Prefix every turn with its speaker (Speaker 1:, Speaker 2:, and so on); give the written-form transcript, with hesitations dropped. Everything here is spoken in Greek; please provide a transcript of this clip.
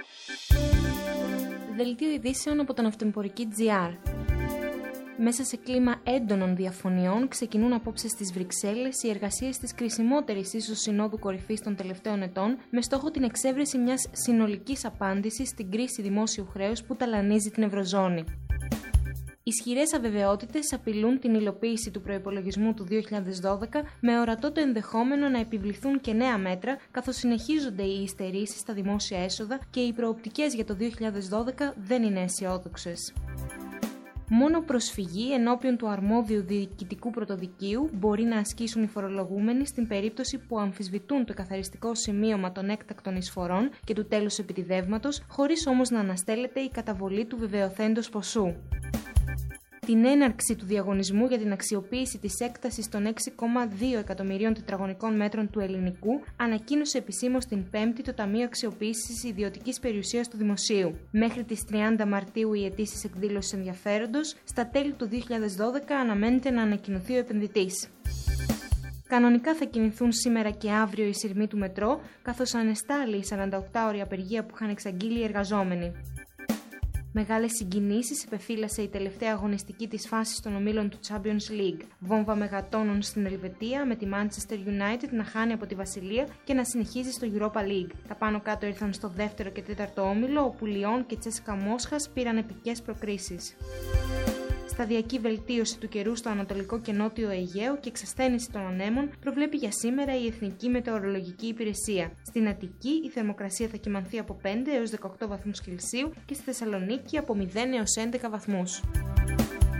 Speaker 1: Δελτίο ειδήσεων από τον Αυτοεμπορική.gr. Μέσα σε κλίμα έντονων διαφωνιών, ξεκινούν απόψε στις Βρυξέλλες οι εργασίες της κρισιμότερης ίσως συνόδου κορυφής των τελευταίων ετών, με στόχο την εξέβρεση μιας συνολικής απάντησης στην κρίση δημόσιου χρέους που ταλανίζει την Ευρωζώνη. Ισχυρές αβεβαιότητες απειλούν την υλοποίηση του προϋπολογισμού του 2012, με ορατό το ενδεχόμενο να επιβληθούν και νέα μέτρα, καθώς συνεχίζονται οι υστερήσεις στα δημόσια έσοδα και οι προοπτικές για το 2012 δεν είναι αισιόδοξες. Μόνο προσφυγή ενώπιον του αρμόδιου διοικητικού πρωτοδικείου μπορεί να ασκήσουν οι φορολογούμενοι στην περίπτωση που αμφισβητούν το καθαριστικό σημείωμα των έκτακτων εισφορών και του τέλους επιτιδεύματος, χωρίς όμως να αναστέλλεται η καταβολή του βεβαιωθέντος ποσού. Την έναρξη του διαγωνισμού για την αξιοποίηση της έκτασης των 6,2 εκατομμυρίων τετραγωνικών μέτρων του ελληνικού ανακοίνωσε επισήμως την Πέμπτη το Ταμείο Αξιοποίησης Ιδιωτικής Περιουσίας του Δημοσίου. Μέχρι τις 30 Μαρτίου η αιτήσεις εκδήλωσης ενδιαφέροντος, στα τέλη του 2012 αναμένεται να ανακοινωθεί ο επενδυτής. Κανονικά θα κινηθούν σήμερα και αύριο οι σειρμοί του μετρό, καθώς ανεστάλλει η 48ωρη απεργία που είχαν εξαγγείλει οι εργαζόμενοι. Μεγάλες συγκινήσεις επεφύλασε η τελευταία αγωνιστική της φάσης των ομίλων του Champions League. Βόμβα μεγατόνων στην Ελβετία, με τη Manchester United να χάνει από τη Βασιλεία και να συνεχίζει στο Europa League. Τα πάνω κάτω ήρθαν στο δεύτερο και τέταρτο όμιλο, όπου Λιόν και Τσέσκα Μόσχας πήραν επικές προκρίσεις. Σταδιακή βελτίωση του καιρού στο Ανατολικό και Νότιο Αιγαίο και εξασθένιση των ανέμων προβλέπει για σήμερα η Εθνική Μετεωρολογική Υπηρεσία. Στην Αττική η θερμοκρασία θα κυμανθεί από 5 έως 18 βαθμούς Κελσίου και στη Θεσσαλονίκη από 0 έως 11 βαθμούς.